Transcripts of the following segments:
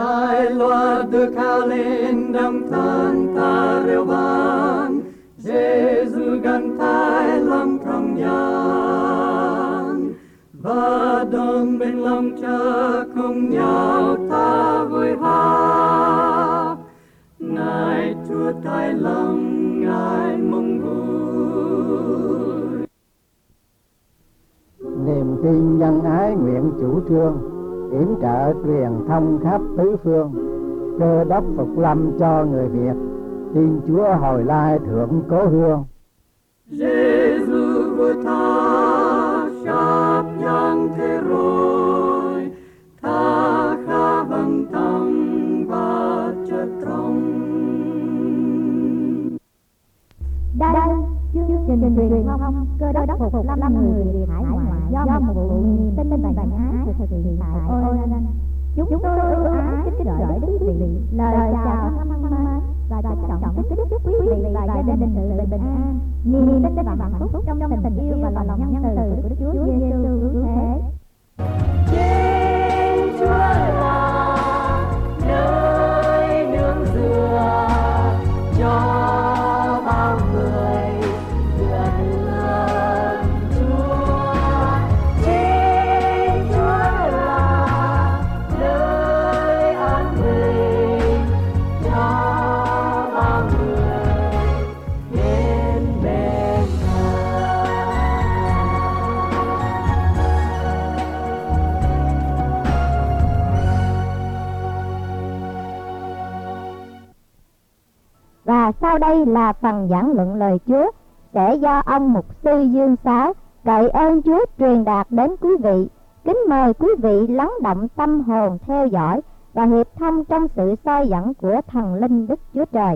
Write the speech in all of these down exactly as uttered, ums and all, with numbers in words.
Thái loa đưa cao lên đồng than ta reo vang, Giê-xu gần Thái lòng trong gian. Và đồng bên lòng Cha cùng nhau ta vui hát. Ngài Chúa Thái lòng, Ngài mong vui. Niềm tin nhân ái nguyện chủ trương, yểm trợ truyền thông khắp tứ phương. Cơ đốc phục lâm cho người Việt, tin Chúa hồi lai thượng cố hương. Giê-xu vua ta sắp giang thế rồi, ta khá bằng tâm và chất trong. Đây chương trình truyền thông Cơ đốc phục lâm người Việt hải ngoại do một vụ niềm tin và nhân ái thực hiện tại Ireland. Chúng tôi ưu ái kính gửi đến quý vị lời chào thân mến và trân trọng kính chúc quý vị và gia đình sự bình an, niềm tin và hạnh phúc trong tình yêu và lòng nhân từ của Đức Chúa Giêsu cứu thế. Trên Chúa là nơi nương dựa cho bao người dựa nương Chúa. Trên Chúa là nơi an bình cho bao người đến bên Và sau đây là phần giảng luận lời Chúa sẽ do ông mục sư Dương Sáu cậy ơn Chúa truyền đạt đến quý vị. Kính mời quý vị lắng động tâm hồn theo dõi và hiệp thông trong sự soi dẫn của thần linh Đức Chúa Trời.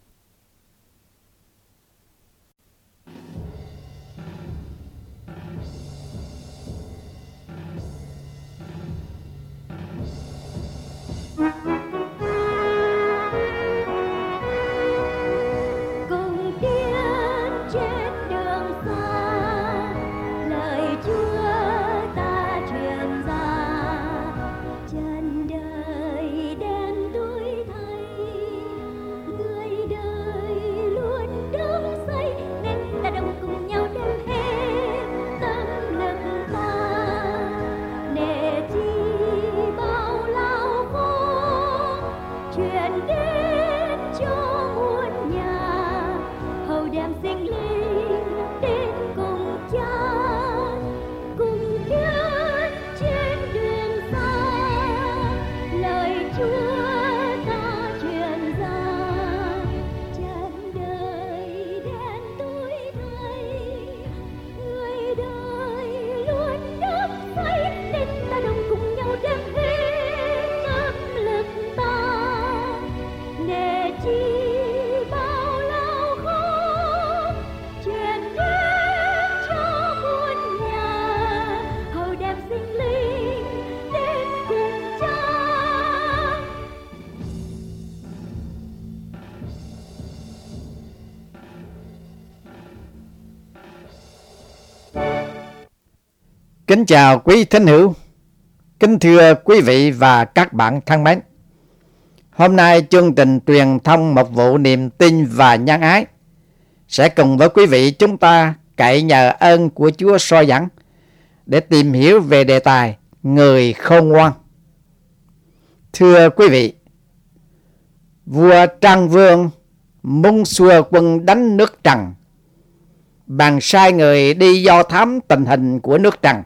Cùng tiến trên đường xa, lời Chúa ta truyền ra. Chân đời đen tối thay, người đời luôn đắm say, nên ta đồng cùng nhau đem hết tâm lực ta. Để chi bao lao khổ truyền đến cho muôn nhà, hầu đem sinh linh đến cùng Cha, cùng tiến trên đường xa. Lời Chúa ta truyền ra, chân đời đen tối thay, người đời luôn đắm say, nên ta đồng cùng nhau đem hết tâm lực ta. Để chi bao lao khổ truyền đến cho muôn nhà, hầu đem sinh linh đến cùng Cha. Kính chào quý thính hữu, kính thưa quý vị và các bạn thân mến. Hôm nay chương trình truyền thông một vụ niềm tin và nhân ái sẽ cùng với quý vị chúng ta cậy nhờ ơn của Chúa soi dẫn để tìm hiểu về đề tài người khôn ngoan. Thưa quý vị, vua Trang Vương muốn xua quân đánh nước Trần bằng sai người đi do thám tình hình của nước Trần.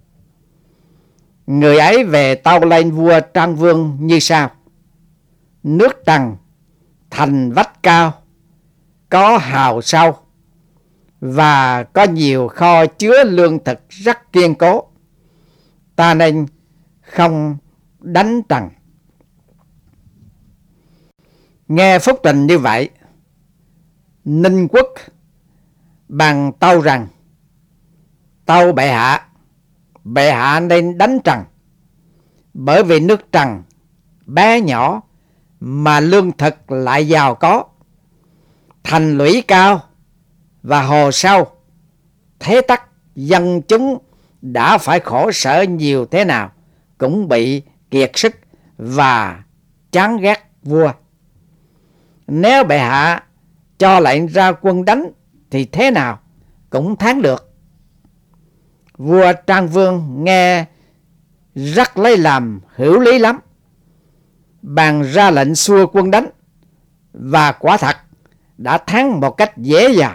Người ấy về tâu lên vua Trang Vương như sau: nước Trần thành vách cao, có hào sâu và có nhiều kho chứa lương thực rất kiên cố, ta nên không đánh Trần. Nghe phúc trình như vậy, Ninh Quốc bằng tâu rằng: tâu bệ hạ, bệ hạ nên đánh Trần, bởi vì nước Trần bé nhỏ mà lương thực lại giàu có, thành lũy cao và hồ sâu, thế tất dân chúng đã phải khổ sở nhiều thế nào cũng bị kiệt sức và chán ghét vua. Nếu bệ hạ cho lệnh ra quân đánh thì thế nào cũng thắng được. Vua Trang Vương nghe rất lấy làm hữu lý lắm, bèn ra lệnh xua quân đánh, và quả thật đã thắng một cách dễ dàng.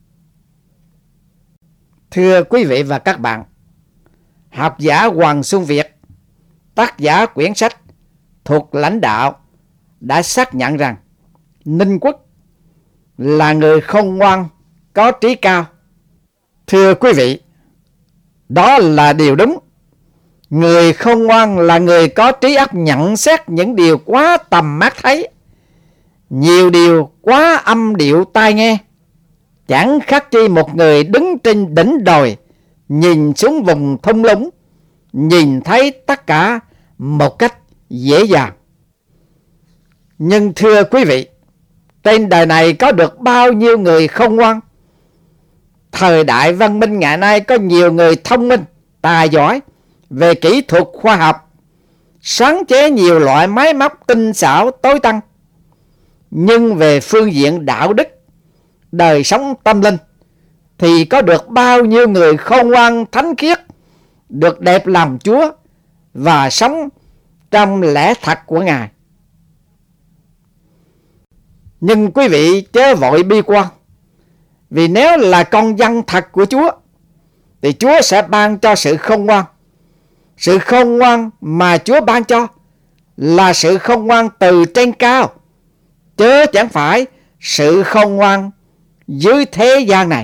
Thưa quý vị và các bạn, học giả Hoàng Xuân Việt, tác giả quyển sách Thuộc Lãnh Đạo, đã xác nhận rằng Ninh Quốc là người khôn ngoan, có trí cao. Thưa quý vị, đó là điều đúng. Người khôn ngoan là người có trí óc nhận xét những điều quá tầm mắt thấy, nhiều điều quá âm điệu tai nghe. Chẳng khác chi một người đứng trên đỉnh đồi, nhìn xuống vùng thung lũng, nhìn thấy tất cả một cách dễ dàng. Nhưng thưa quý vị, trên đời này có được bao nhiêu người khôn ngoan? Thời đại văn minh ngày nay có nhiều người thông minh, tài giỏi về kỹ thuật khoa học, sáng chế nhiều loại máy móc tinh xảo tối tân. Nhưng về phương diện đạo đức, đời sống tâm linh, thì có được bao nhiêu người khôn ngoan thánh khiết, được đẹp làm Chúa và sống trong lẽ thật của Ngài. Nhưng quý vị chớ vội bi quan, vì nếu là con dân thật của Chúa thì Chúa sẽ ban cho sự khôn ngoan. Sự khôn ngoan mà Chúa ban cho là sự khôn ngoan từ trên cao, chớ chẳng phải sự khôn ngoan dưới thế gian này.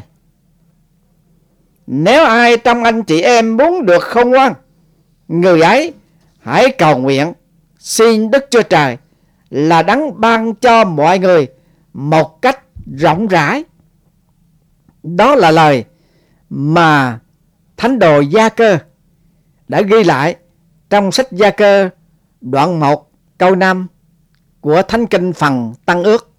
Nếu ai trong anh chị em muốn được khôn ngoan, người ấy hãy cầu nguyện xin Đức Chúa Trời là đấng ban cho mọi người một cách rộng rãi. Đó là lời mà thánh đồ Gia-cơ đã ghi lại trong sách Gia-cơ đoạn một câu năm của Thánh Kinh phần Tân Ước.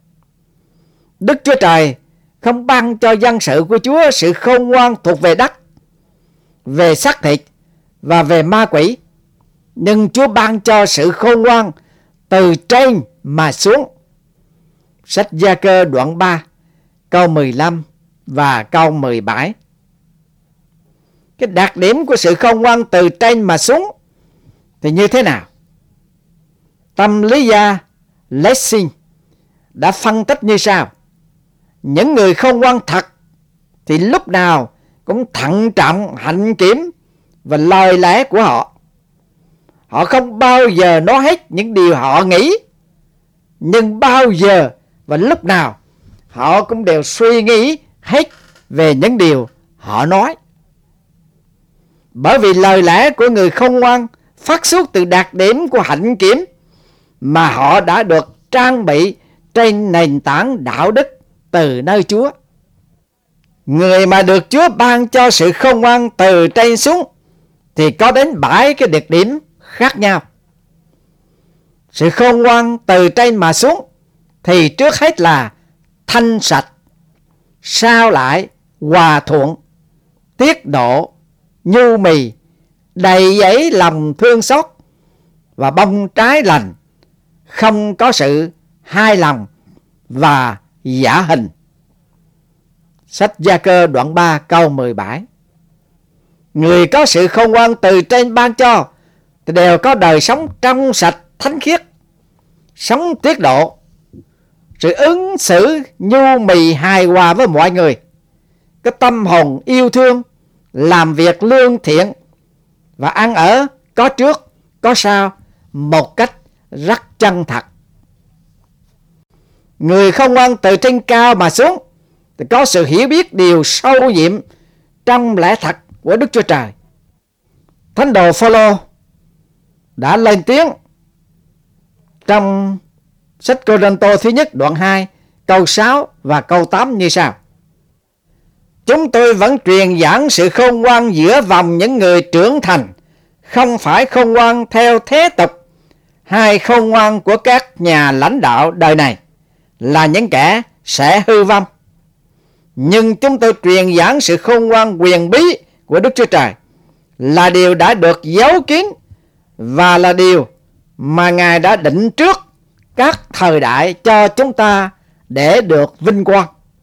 Đức Chúa Trời không ban cho dân sự của Chúa sự khôn ngoan thuộc về đất, về xác thịt và về ma quỷ, nhưng Chúa ban cho sự khôn ngoan từ trên mà xuống. Sách Gia-cơ đoạn ba câu mười lăm và câu mười bảy. Cái đặc điểm của sự khôn ngoan từ trên mà xuống thì như thế nào? Tâm lý gia Lessing đã phân tích như sau: những người khôn ngoan thật thì lúc nào cũng thận trọng hạnh kiểm và lời lẽ của họ. Họ không bao giờ nói hết những điều họ nghĩ, nhưng bao giờ và lúc nào họ cũng đều suy nghĩ hết về những điều họ nói. Bởi vì lời lẽ của người khôn ngoan phát xuất từ đặc điểm của hạnh kiểm mà họ đã được trang bị trên nền tảng đạo đức từ nơi Chúa. Người mà được Chúa ban cho sự khôn ngoan từ trên xuống thì có đến bảy cái đặc điểm khác nhau. Sự khôn ngoan từ trên mà xuống thì trước hết là thanh sạch, sau lại hòa thuận, tiết độ, nhu mì, đầy dẫy lòng thương xót và bông trái lành, không có sự hai lòng và giả hình. Sách Gia-cơ đoạn ba câu mười bảy. Người có sự khôn ngoan từ trên ban cho thì đều có đời sống trong sạch thánh khiết, sống tiết độ, sự ứng xử nhu mì hài hòa với mọi người, cái tâm hồn yêu thương, làm việc lương thiện và ăn ở có trước có sau một cách rất chân thật. Người khôn ngoan từ trên cao mà xuống thì có sự hiểu biết điều sâu nhiệm trong lẽ thật của Đức Chúa Trời. Thánh đồ Phô-lô đã lên tiếng trong sách Cô-rinh-tô thứ nhất đoạn hai câu sáu và câu tám như sau: chúng tôi vẫn truyền giảng sự khôn ngoan giữa vòng những người trưởng thành, không phải khôn ngoan theo thế tục hay khôn ngoan của các nhà lãnh đạo đời này, là những kẻ sẽ hư vong. Nhưng chúng tôi truyền giảng sự khôn ngoan quyền bí của Đức Chúa Trời, là điều đã được giấu kín và là điều mà Ngài đã định trước các thời đại cho chúng ta để được vinh quang.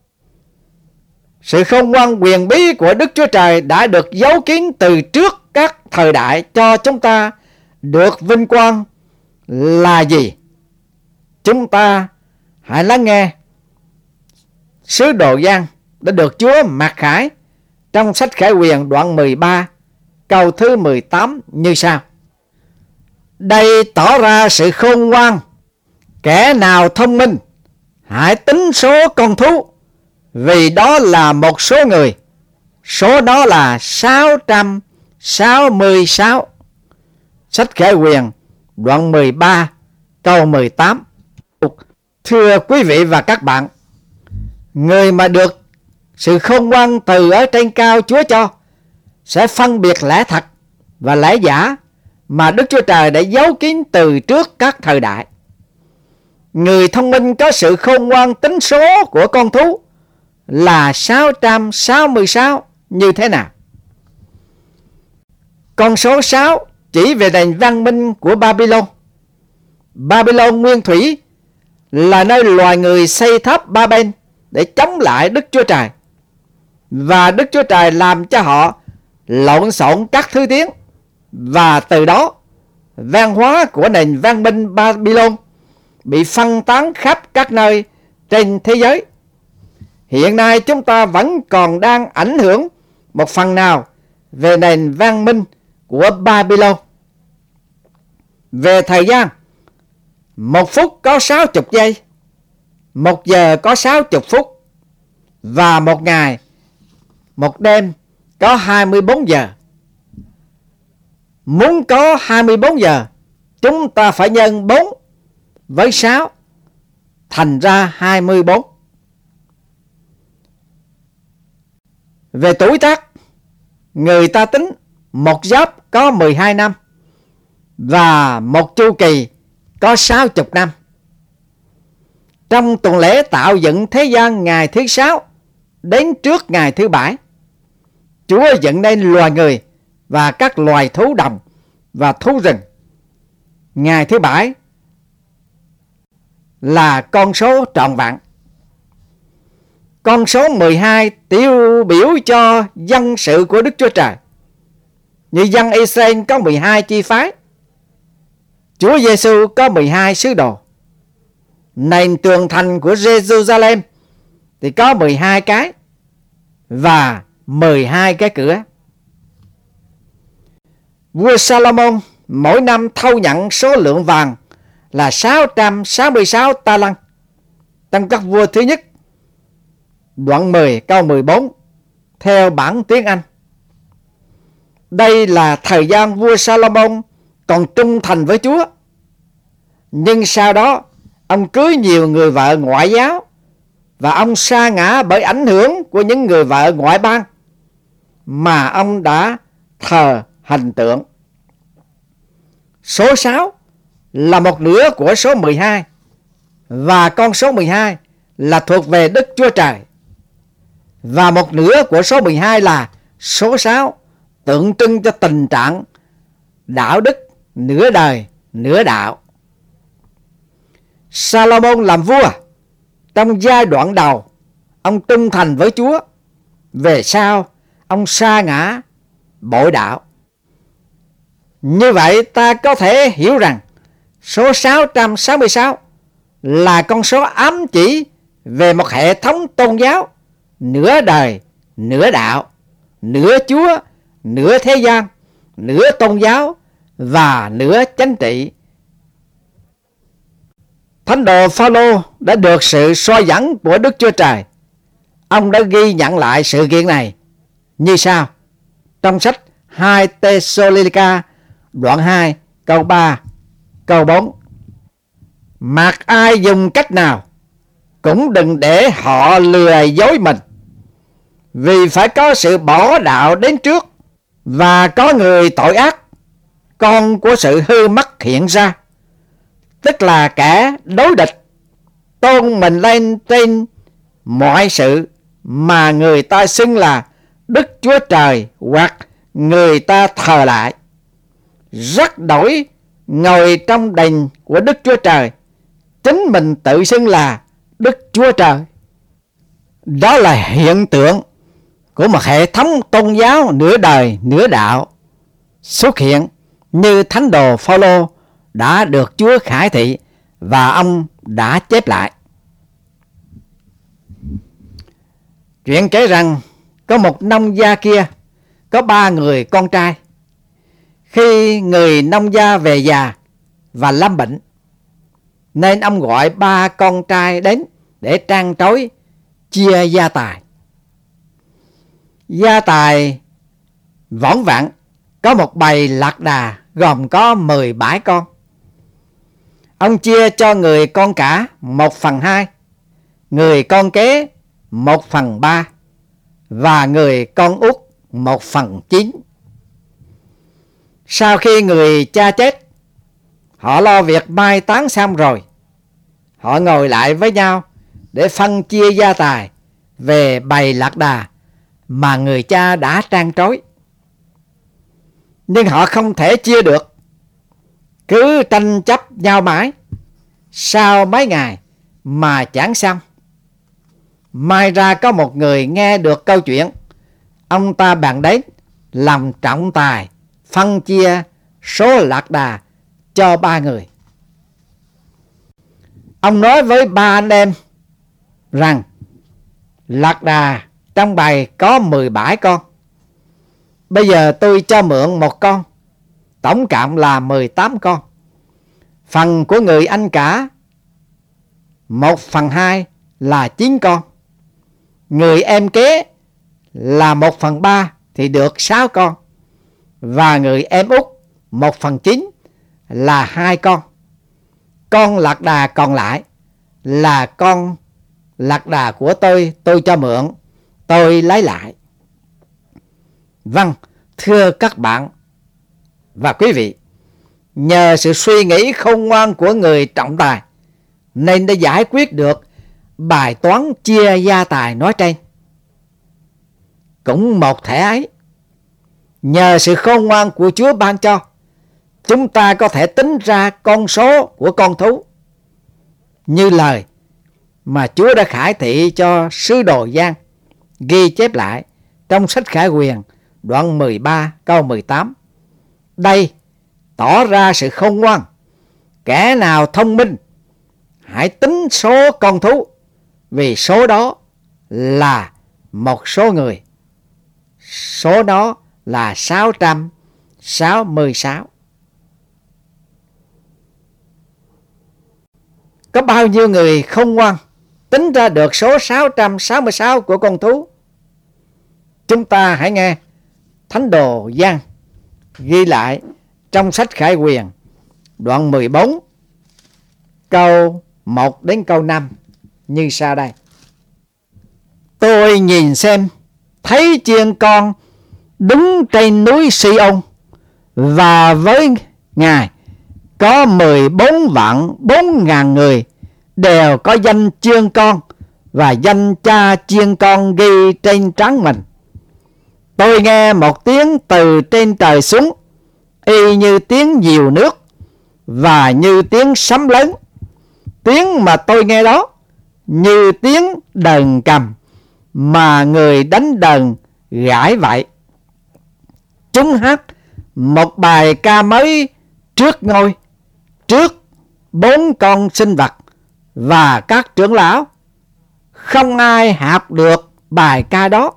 Sự khôn ngoan quyền bí của Đức Chúa Trời đã được giấu kín từ trước các thời đại cho chúng ta được vinh quang là gì? Chúng ta hãy lắng nghe sứ đồ Giăng đã được Chúa mặc khải trong sách Khải Huyền đoạn mười ba câu thứ mười tám như sau: đây tỏ ra sự khôn ngoan, kẻ nào thông minh hãy tính số con thú, vì đó là một số người, số đó là sáu trăm sáu mươi sáu. Sách Khải Huyền đoạn mười ba câu mười tám. Thưa quý vị và các bạn, người mà được sự khôn ngoan từ ở trên cao Chúa cho sẽ phân biệt lẽ thật và lẽ giả mà Đức Chúa Trời đã giấu kín từ trước các thời đại. Người thông minh có sự khôn ngoan tính số của con thú là sáu trăm sáu mươi sáu như thế nào? Con số sáu chỉ về nền văn minh của Babylon. Babylon nguyên thủy là nơi loài người xây tháp Ba-bên để chống lại Đức Chúa Trời, và Đức Chúa Trời làm cho họ lộn xộn các thứ tiếng, và từ đó văn hóa của nền văn minh Babylon bị phân tán khắp các nơi trên thế giới. Hiện nay chúng ta vẫn còn đang ảnh hưởng một phần nào về nền văn minh của Babylon. Về thời gian, một phút có sáu mươi giây, một giờ có sáu mươi phút, và một ngày, một đêm có hai mươi bốn giờ. Muốn có hai mươi bốn giờ, chúng ta phải nhân bốn với sáu, thành ra hai mươi bốn. Về tuổi tác, người ta tính một giáp có mười hai năm và một chu kỳ có sáu mươi năm. Trong tuần lễ tạo dựng thế gian ngày thứ sáu đến trước ngày thứ bảy, Chúa dựng nên loài người và các loài thú đồng và thú rừng. Ngày thứ bảy là con số trọn vẹn. Con số mười hai tiêu biểu cho dân sự của Đức Chúa Trời. Như dân Israel có mười hai chi phái, Chúa Giêsu có mười hai sứ đồ. Nền tường thành của Jerusalem thì có mười hai cái và mười hai cái cửa. Vua Salomon mỗi năm thâu nhận số lượng vàng là sáu trăm sáu mươi sáu ta lăng. Trong các vua thứ nhất đoạn mười câu mười bốn theo bản tiếng Anh. Đây là thời gian vua Salomon còn trung thành với Chúa, nhưng sau đó ông cưới nhiều người vợ ngoại giáo và ông sa ngã bởi ảnh hưởng của những người vợ ngoại bang mà ông đã thờ hình tượng. Số sáu là một nửa của số mười hai, và con số mười hai là thuộc về Đức Chúa Trời, và một nửa của số mười hai là số sáu, tượng trưng cho tình trạng đạo đức nửa đời nửa đạo. Salomon làm vua, trong giai đoạn đầu ông trung thành với Chúa, về sau ông sa ngã bội đạo. Như vậy ta có thể hiểu rằng số sáu trăm sáu mươi sáu là con số ám chỉ về một hệ thống tôn giáo nửa đời nửa đạo, nửa Chúa nửa thế gian, nửa tôn giáo và nửa chánh trị. Thánh đồ Phao-lô đã được sự soi dẫn của Đức Chúa Trời. Ông đã ghi nhận lại sự kiện này như sau trong sách hai Tê-sô-lê-ca đoạn hai câu ba câu bốn. Mặc ai dùng cách nào cũng đừng để họ lừa dối mình, vì phải có sự bỏ đạo đến trước, và có người tội ác, con của sự hư mất hiện ra, tức là kẻ đối địch, tôn mình lên trên mọi sự mà người ta xưng là Đức Chúa Trời hoặc người ta thờ lại, rất đổi ngồi trong đền của Đức Chúa Trời, chính mình tự xưng là Đức Chúa Trời. Đó là hiện tượng của một hệ thống tôn giáo nửa đời nửa đạo xuất hiện như thánh đồ Phao-lô đã được Chúa khải thị và ông đã chép lại. Chuyện kể rằng có một nông gia kia có ba người con trai. Khi người nông gia về già và lâm bệnh, nên ông gọi ba con trai đến để trăn trối chia gia tài. Gia tài võng vẹn có một bầy lạc đà gồm có mười bảy con. Ông chia cho người con cả một phần hai, người con kế một phần ba và người con út một phần chín. Sau khi người cha chết, họ lo việc mai táng xong rồi, họ ngồi lại với nhau để phân chia gia tài về bầy lạc đà mà người cha đã trăn trối. Nhưng họ không thể chia được, cứ tranh chấp nhau mãi. Sau mấy ngày mà chẳng xong, mai ra có một người nghe được câu chuyện. Ông ta bàn đến làm trọng tài phân chia số lạc đà cho ba người. Ông nói với ba anh em rằng lạc đà trong bầy có mười bảy con. Bây giờ tôi cho mượn một con, tổng cộng là mười tám con. Phần của người anh cả một phần hai là chín con. Người em kế là một phần ba thì được sáu con. Và người em út một phần chín là hai con. Con lạc đà còn lại là con lạc đà của tôi, tôi cho mượn, tôi lấy lại. Vâng, thưa các bạn và quý vị, nhờ sự suy nghĩ khôn ngoan của người trọng tài nên đã giải quyết được bài toán chia gia tài nói trên. Cũng một thể ấy, nhờ sự khôn ngoan của Chúa ban cho, chúng ta có thể tính ra con số của con thú như lời mà Chúa đã khải thị cho sứ đồ Giăng ghi chép lại trong sách Khải Huyền đoạn mười ba câu mười tám. Đây tỏ ra sự khôn ngoan. Kẻ nào thông minh, hãy tính số con thú, vì số đó là một số người. Số đó là sáu trăm sáu mươi sáu. Có bao nhiêu người khôn ngoan tính ra được số sáu trăm sáu mươi sáu của con thú? Chúng ta hãy nghe thánh đồ Giăng ghi lại trong sách Khải Huyền đoạn mười bốn câu một đến câu năm như sau đây. Tôi nhìn xem, thấy chiên con đứng trên núi Si-ôn, và với Ngài có mười bốn vạn bốn ngàn người, đều có danh chiên con và danh cha chiên con ghi trên trán mình. Tôi nghe một tiếng từ trên trời xuống, y như tiếng diều nước và như tiếng sấm lớn. Tiếng mà tôi nghe đó như tiếng đờn cầm mà người đánh đờn gãi vậy. Chúng hát một bài ca mới trước ngôi, trước bốn con sinh vật và các trưởng lão. Không ai học được bài ca đó.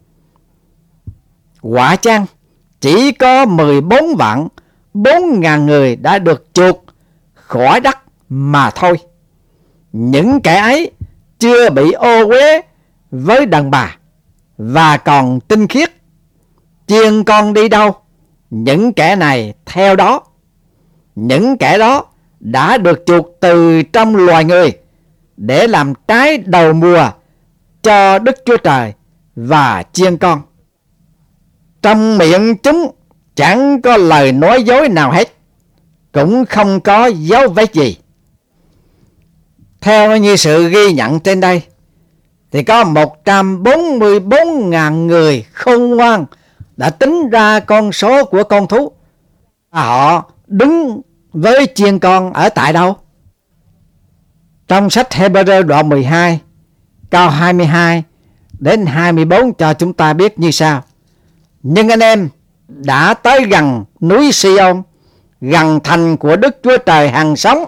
Quả chăng chỉ có mười bốn vạn bốn ngàn người đã được chuộc khỏi đất mà thôi. Những kẻ ấy chưa bị ô uế với đàn bà và còn tinh khiết. Chiên con đi đâu, những kẻ này theo đó. Những kẻ đó đã được chuộc từ trong loài người để làm trái đầu mùa cho Đức Chúa Trời và chiên con. Trong miệng chúng chẳng có lời nói dối nào hết, cũng không có dấu vết gì. Theo như sự ghi nhận trên đây, thì có một trăm bốn mươi bốn ngàn người khôn ngoan đã tính ra con số của con thú. Họ đứng với chiên con ở tại đâu? Trong sách Hebrew đoạn mười hai, câu hai mươi hai đến hai mươi bốn cho chúng ta biết như sau: nhưng anh em đã tới gần núi Sion, gần thành của Đức Chúa Trời hằng sống,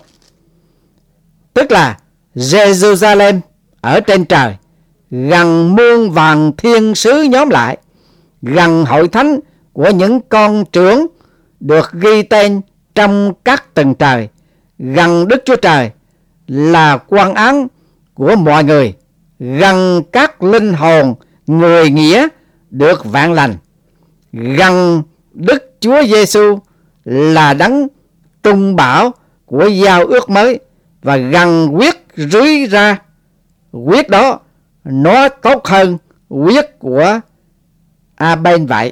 tức là Jerusalem ở trên trời, gần muôn vàn thiên sứ nhóm lại, gần hội thánh của những con trưởng được ghi tên trong các tầng trời, gần Đức Chúa Trời là quan án của mọi người, gần các linh hồn người nghĩa được vạn lành, gần Đức Chúa Giêsu là đấng trung bảo của giao ước mới, và gần huyết rưới ra. Huyết đó nó tốt hơn huyết của Abel vậy.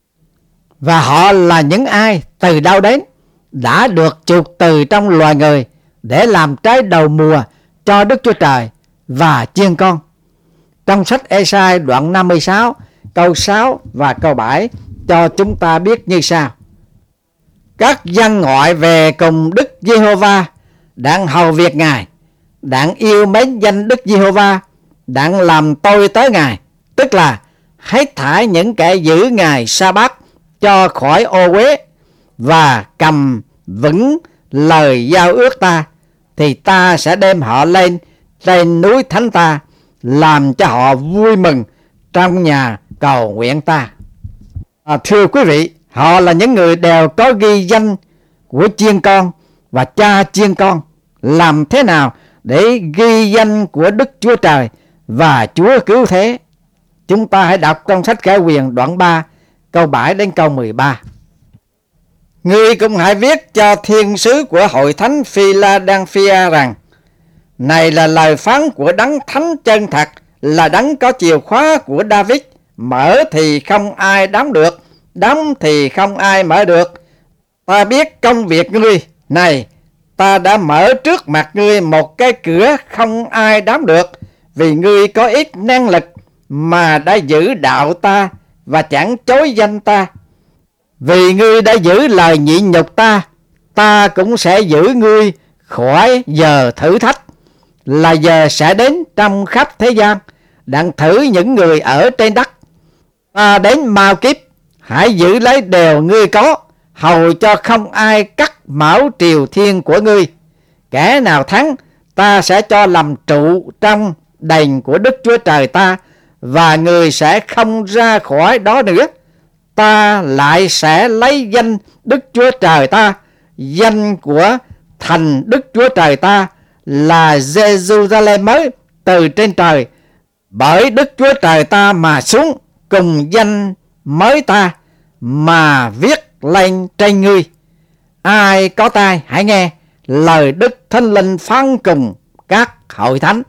Và họ là những ai, từ đâu đến, đã được chuộc từ trong loài người để làm trái đầu mùa cho Đức Chúa Trời và chiên con. Trong sách Ê-sai đoạn năm mươi sáu câu sáu và câu bảy cho chúng ta biết như sau: các dân ngoại về cùng Đức Giê-hô-va, đặng hầu việc Ngài, đặng yêu mến danh Đức Giê-hô-va, đặng làm tôi tới Ngài, tức là hết thải những kẻ giữ Ngài sa-bát cho khỏi ô uế, và cầm vững lời giao ước ta, thì ta sẽ đem họ lên trên núi thánh ta, làm cho họ vui mừng trong nhà cầu nguyện ta. À, thưa quý vị, họ là những người đều có ghi danh của chiên con và cha chiên con. Làm thế nào để ghi danh của Đức Chúa Trời và Chúa cứu thế? Chúng ta hãy đọc trong sách Khải Huyền đoạn ba câu bảy đến câu mười ba. Ngươi cũng hãy viết cho thiên sứ của hội thánh Philadelphia rằng: này là lời phán của đấng thánh chân thật, là đấng có chìa khóa của David, mở thì không ai đóng được, đóng thì không ai mở được. Ta biết công việc ngươi, này ta đã mở trước mặt ngươi một cái cửa không ai đóng được, vì ngươi có ít năng lực mà đã giữ đạo ta và chẳng chối danh ta. Vì ngươi đã giữ lời nhịn nhục ta, ta cũng sẽ giữ ngươi khỏi giờ thử thách, là giờ sẽ đến trong khắp thế gian, đặng thử những người ở trên đất. Ta đến mau kiếp, hãy giữ lấy đều ngươi có, hầu cho không ai cắt mão triều thiên của ngươi. Kẻ nào thắng, ta sẽ cho làm trụ trong đền của Đức Chúa Trời ta, và người sẽ không ra khỏi đó nữa. Ta lại sẽ lấy danh Đức Chúa Trời ta, danh của thành Đức Chúa Trời ta là Jerusalem mới từ trên trời, bởi Đức Chúa Trời ta mà xuống, cùng danh mới ta mà viết lên trên ngươi. Ai có tai hãy nghe lời Đức Thánh Linh phán cùng các hội thánh.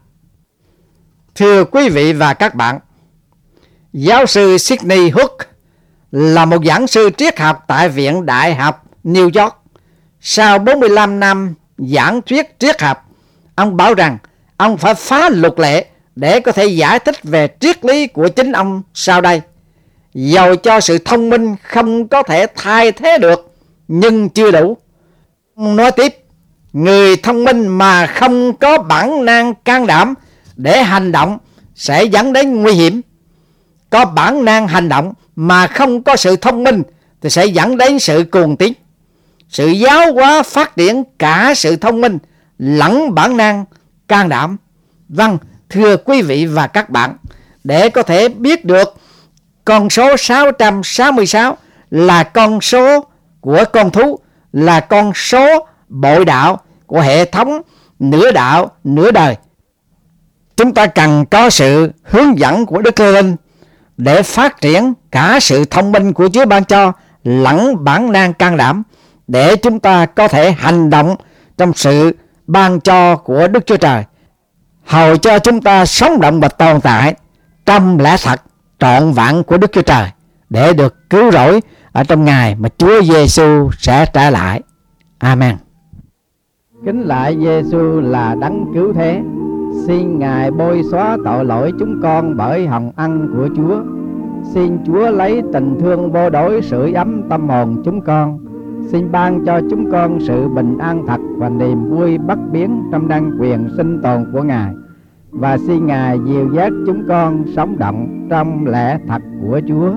Thưa quý vị và các bạn, giáo sư Sidney Hook là một giảng sư triết học tại Viện Đại học New York. Sau bốn mươi lăm năm giảng thuyết triết học, ông bảo rằng ông phải phá luật lệ để có thể giải thích về triết lý của chính ông sau đây. Dầu cho sự thông minh không có thể thay thế được, nhưng chưa đủ. Ông nói tiếp, người thông minh mà không có bản năng can đảm để hành động sẽ dẫn đến nguy hiểm. Có bản năng hành động mà không có sự thông minh thì sẽ dẫn đến sự cuồng tín. Sự giáo hóa phát triển cả sự thông minh lẫn bản năng can đảm. Vâng, thưa quý vị và các bạn, để có thể biết được con số sáu trăm sáu mươi sáu là con số của con thú, là con số bội đạo của hệ thống nửa đạo nửa đời, chúng ta cần có sự hướng dẫn của Đức Linh để phát triển cả sự thông minh của Chúa ban cho lẫn bản năng can đảm, để chúng ta có thể hành động trong sự ban cho của Đức Chúa Trời, hầu cho chúng ta sống động và tồn tại trong lẽ thật trọn vẹn của Đức Chúa Trời, để được cứu rỗi ở trong ngày mà Chúa Giêsu sẽ trở lại. Amen. Kính lạy Giêsu là đấng cứu thế, xin Ngài bôi xóa tội lỗi chúng con bởi hồng ân của Chúa. Xin Chúa lấy tình thương vô đối sưởi ấm tâm hồn chúng con, Xin ban cho chúng con sự bình an thật và niềm vui bất biến trong năng quyền sinh tồn của Ngài, và xin Ngài dìu dắt chúng con sống động trong lẽ thật của Chúa.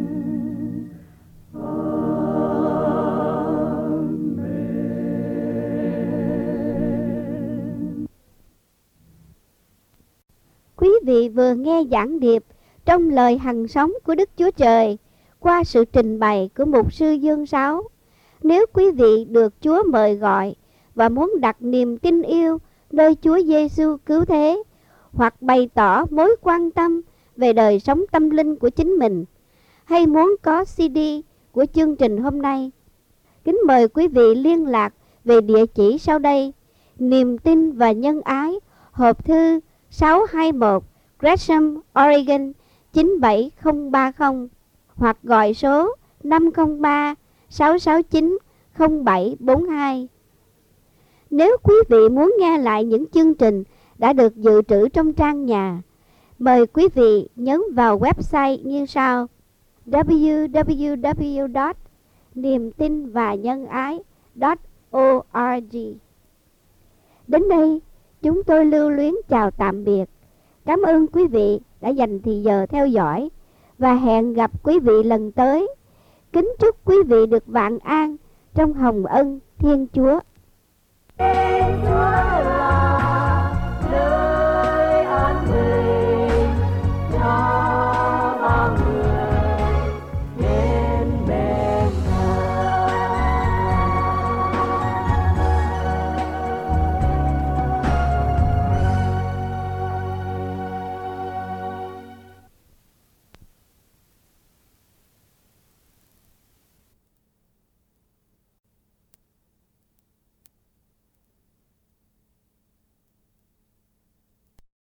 Quý vị vừa nghe giảng điệp trong lời hằng sống của Đức Chúa Trời qua sự trình bày của mục sư Dương Sáu. Nếu quý vị được Chúa mời gọi và muốn đặt niềm tin yêu nơi Chúa Giêsu cứu thế, hoặc bày tỏ mối quan tâm về đời sống tâm linh của chính mình, hay muốn có xê đê của chương trình hôm nay, kính mời quý vị liên lạc về địa chỉ sau đây: Niềm tin và Nhân Ái, hộp thư sáu hai mốt Gresham, Oregon chín bảy không ba không, hoặc gọi số năm không ba sáu sáu chín không bảy bốn hai. Nếu quý vị muốn nghe lại những chương trình đã được dự trữ trong trang nhà, mời quý vị nhấn vào website như sau: w w w chấm niềm tin và nhân ái chấm org. Đến đây, chúng tôi lưu luyến chào tạm biệt. Cảm ơn quý vị đã dành thời giờ theo dõi, và hẹn gặp quý vị lần tới. Kính chúc quý vị được vạn an trong hồng ân Thiên Chúa. Thiên Chúa